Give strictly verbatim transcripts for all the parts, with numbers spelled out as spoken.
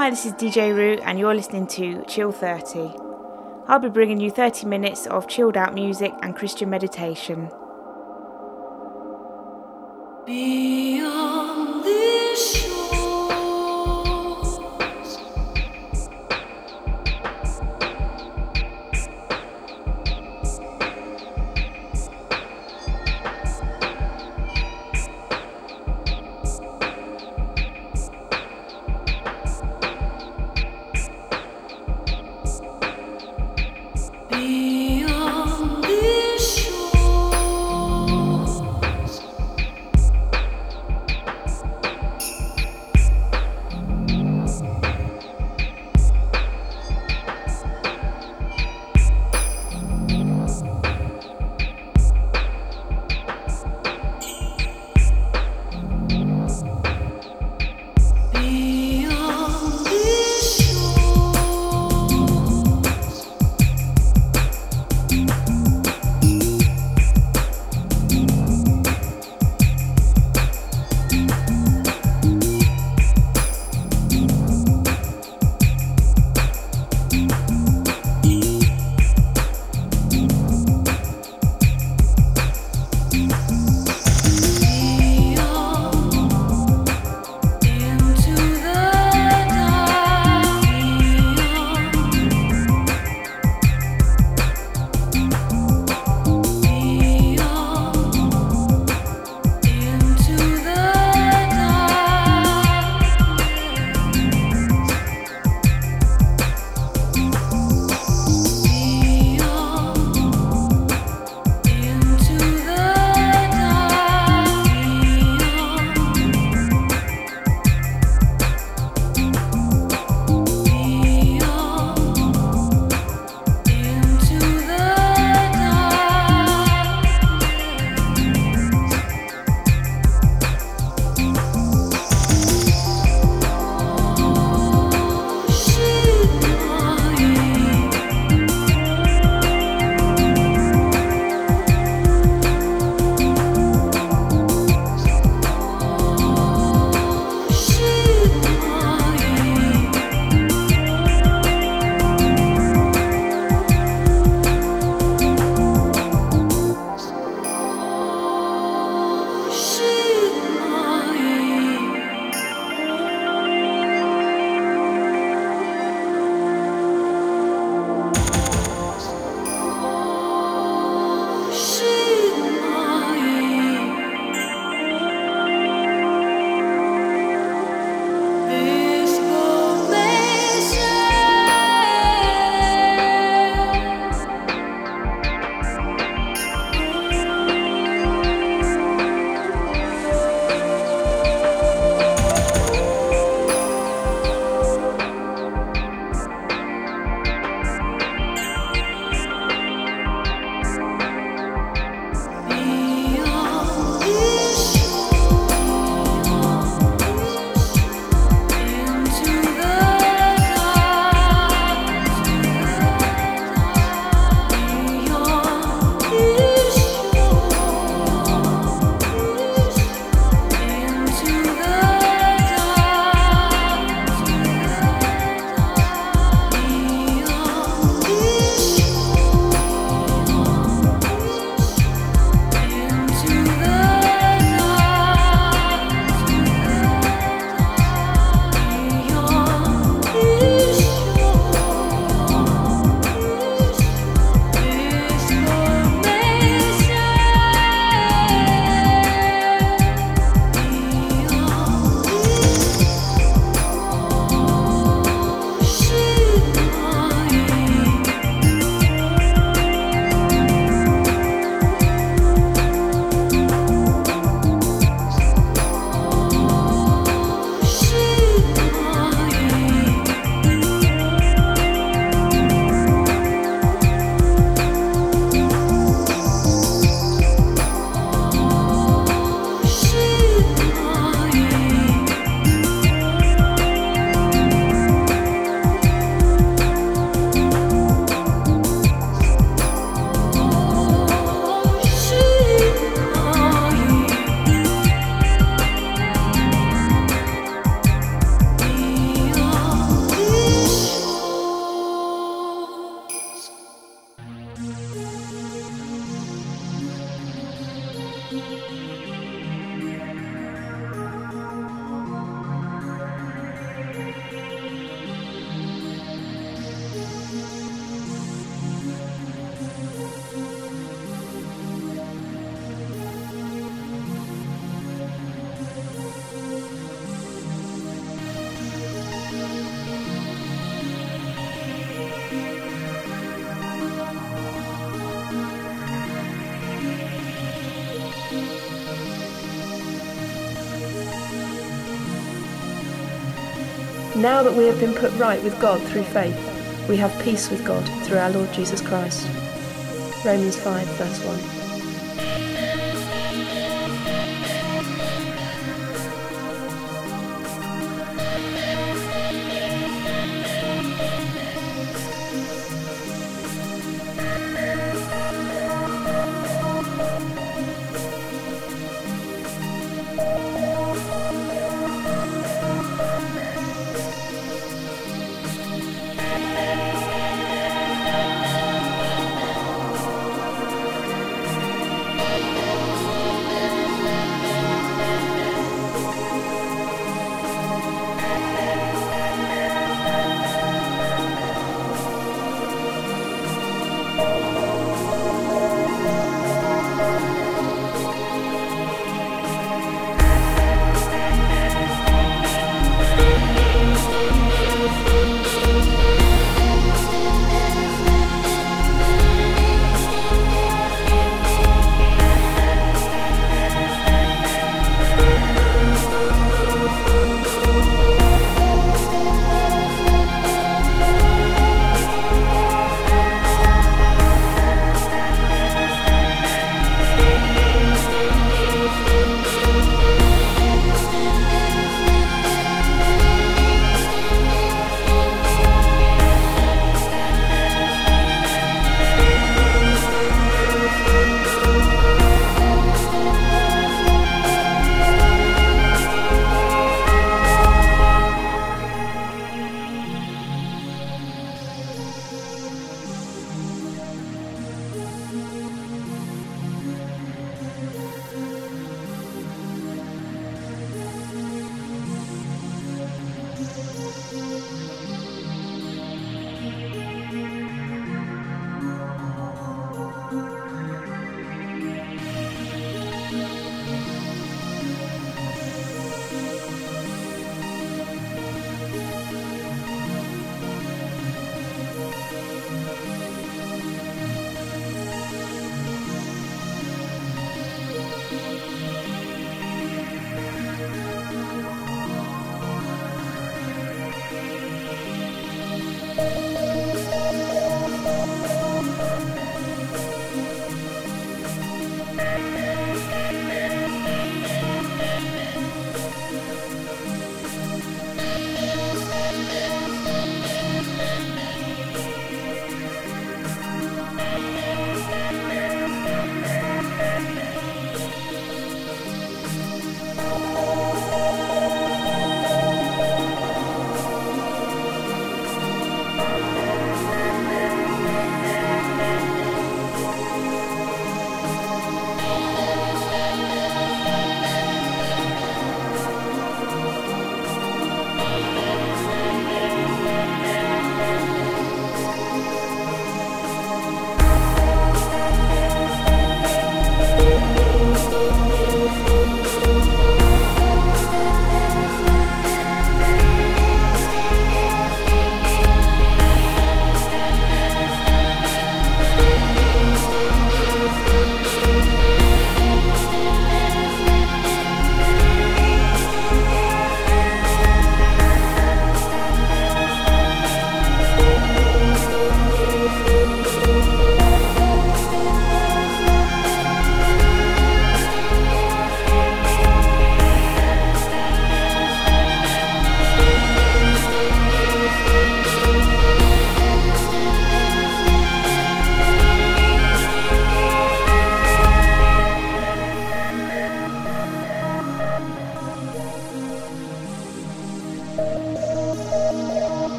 Hi, this is D J Roo and you're listening to Chill thirty. I'll be bringing you thirty minutes of chilled out music and Christian meditation. Beyond this shore. Beyond these shores, Now that we have been put right with God through faith, we have peace with God through our Lord Jesus Christ. Romans five, verse one.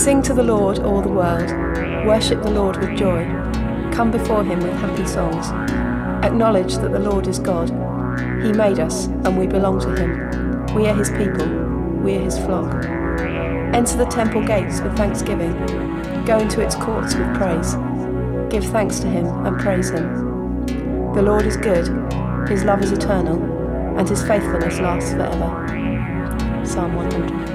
Sing to the Lord, all the world. Worship the Lord with joy. Come before him with happy songs. Acknowledge that the Lord is God. He made us, and we belong to him. We are his people. We are his flock. Enter the temple gates with thanksgiving. Go into its courts with praise. Give thanks to him and praise him. The Lord is good. His love is eternal, and his faithfulness lasts forever. Psalm one hundred.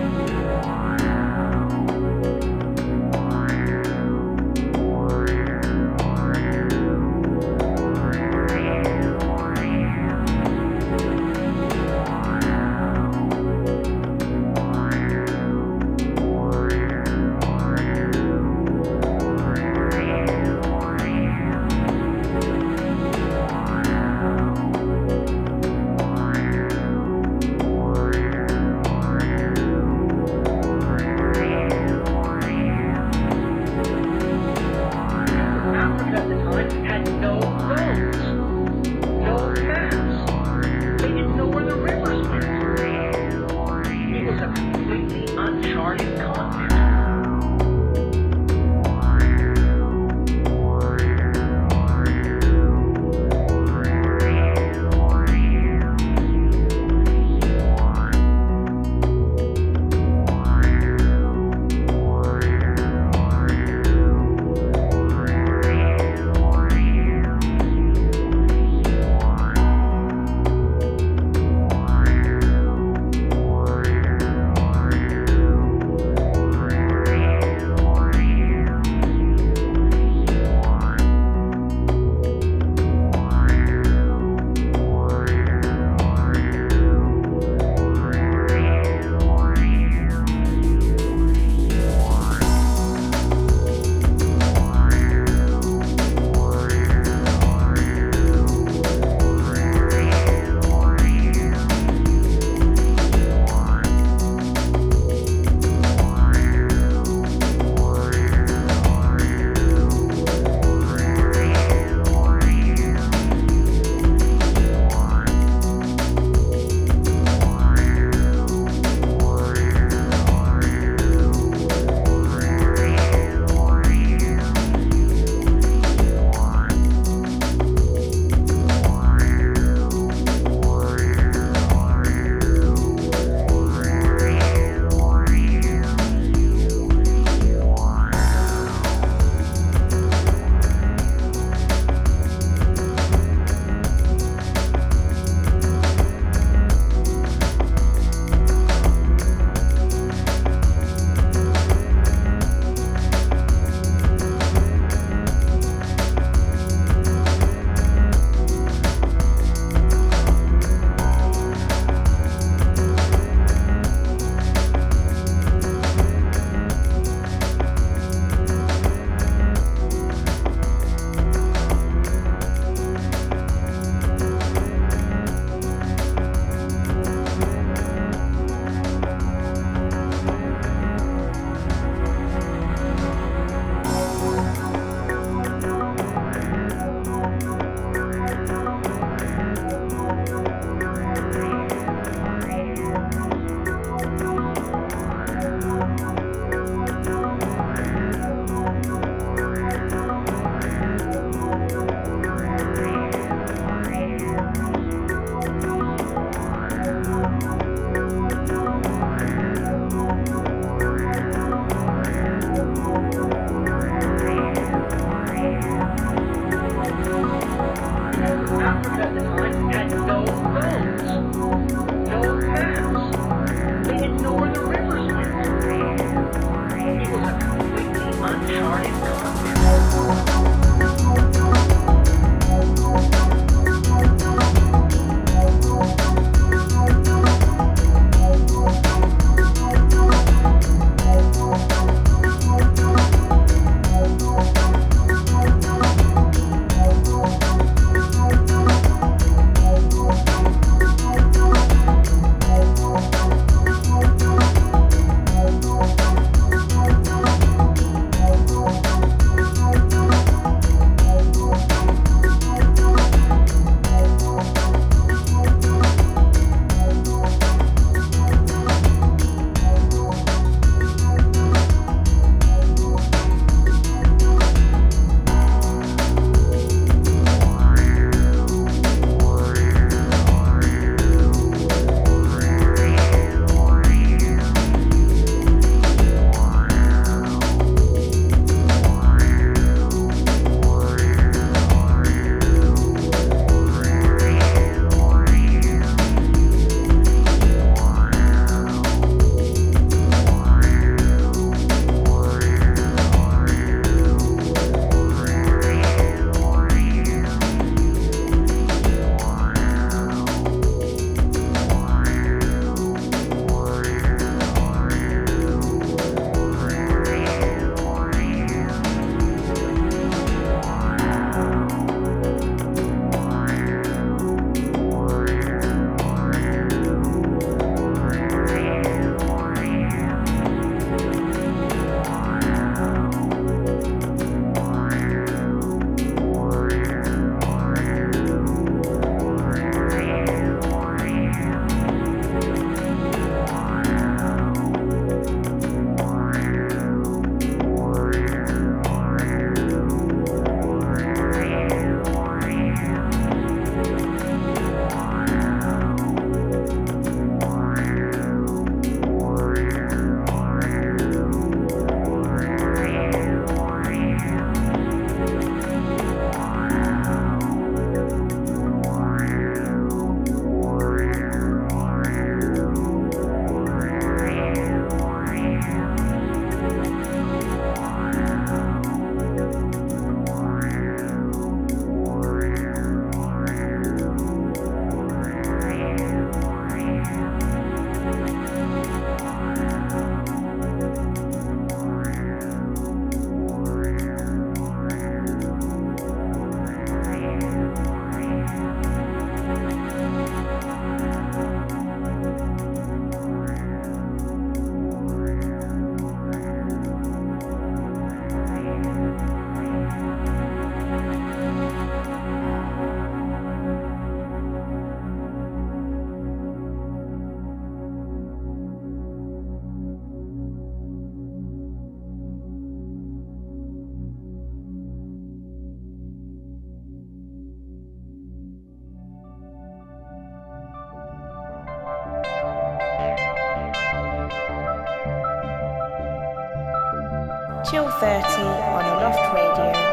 Chill thirty on Aloft Radio.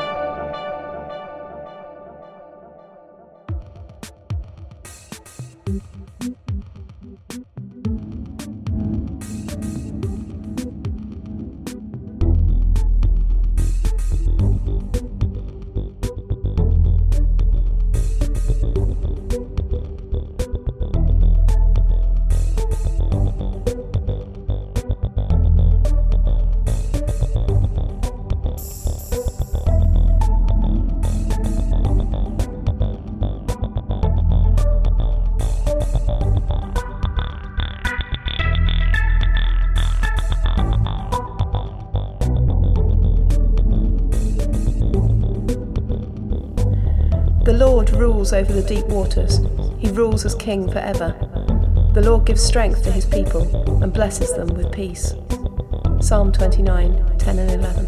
The Lord rules over the deep waters. He rules as king forever. The Lord gives strength to his people and blesses them with peace. Psalm twenty-nine, ten and eleven.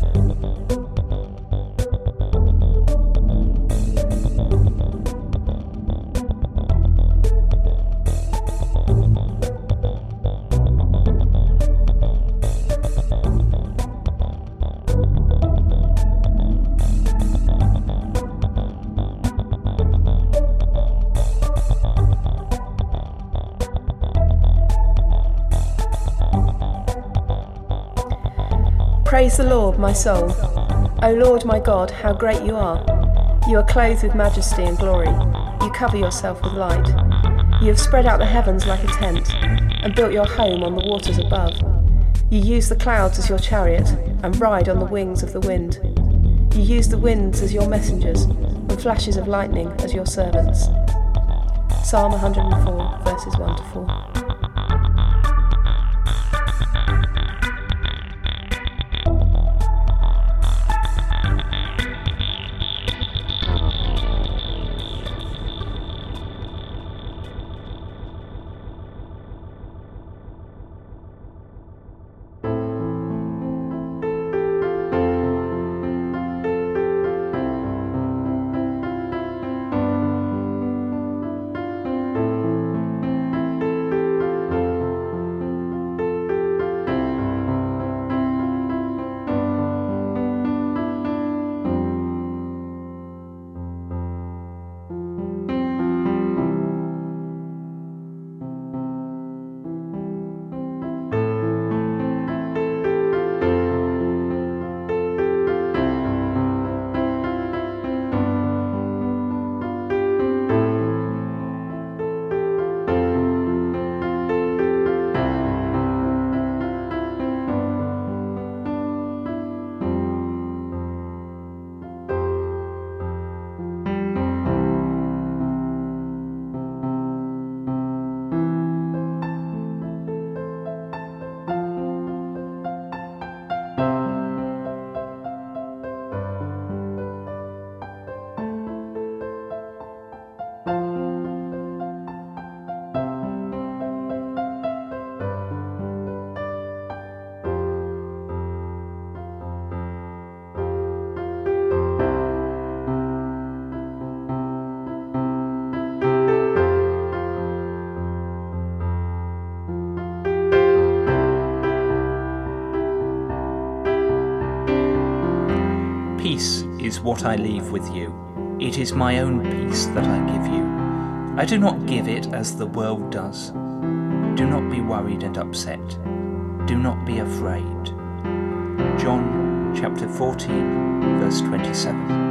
Praise the Lord, my soul. O Lord my God, how great you are. You are clothed with majesty and glory. You cover yourself with light. You have spread out the heavens like a tent and built your home on the waters above. You use the clouds as your chariot and ride on the wings of the wind. You use the winds as your messengers and flashes of lightning as your servants. Psalm one hundred four, verses one to four. Peace is what I leave with you. It is my own peace that I give you. I do not give it as the world does. Do not be worried and upset. Do not be afraid. John chapter fourteen, verse twenty-seven.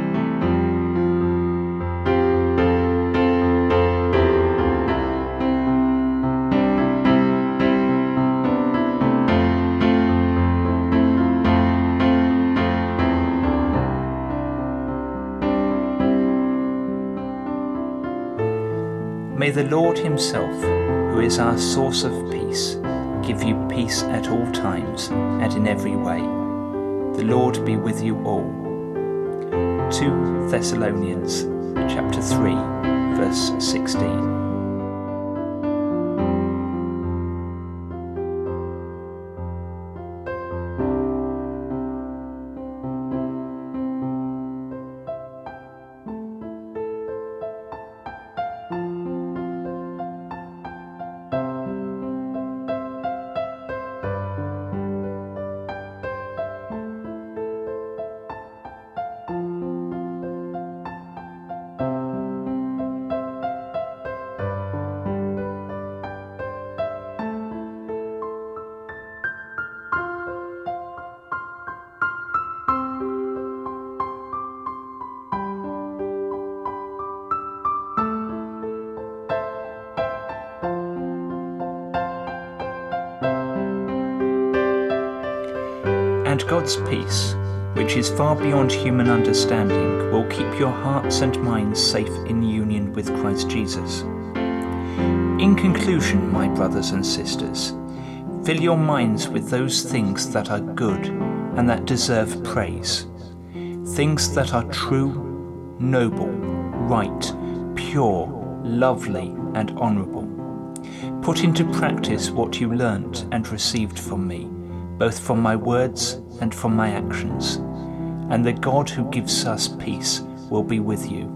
May the Lord himself, who is our source of peace, give you peace at all times and in every way. The Lord be with you all. Second Thessalonians chapter three, verse sixteen. And God's peace, which is far beyond human understanding, will keep your hearts and minds safe in union with Christ Jesus. In conclusion, my brothers and sisters, fill your minds with those things that are good and that deserve praise, things that are true, noble, right, pure, lovely, and honourable. Put into practice what you learnt and received from me, both from my words and from my actions, and the God who gives us peace will be with you.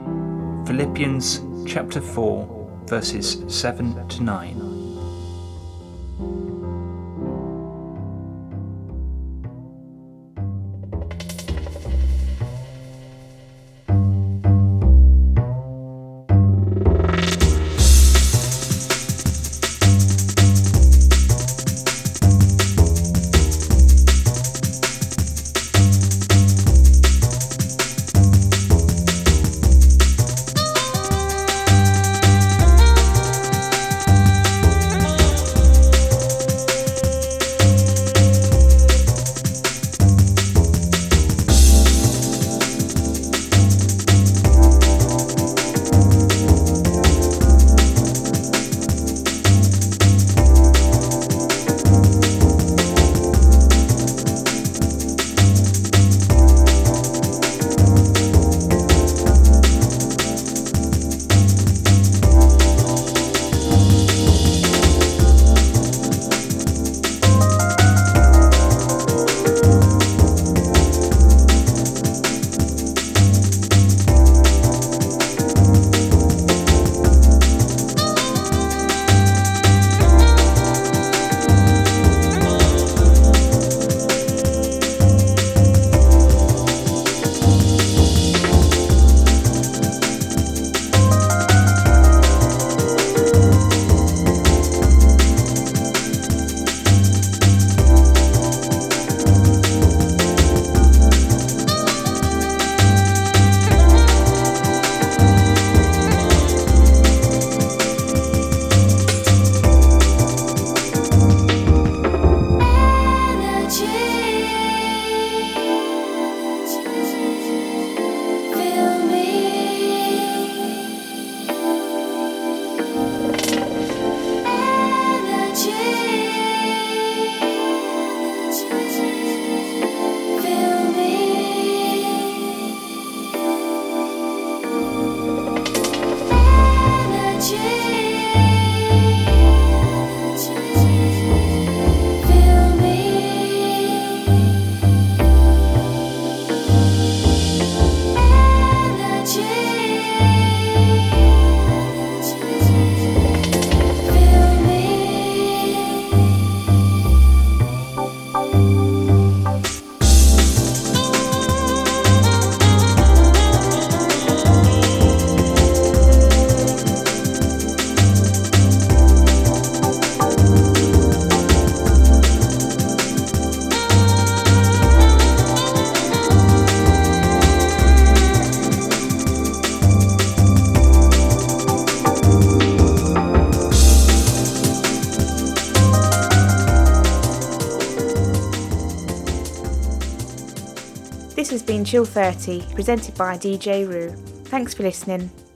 Philippians chapter four, verses seven to nine. This has been Chill thirty, presented by D J Roo. Thanks for listening.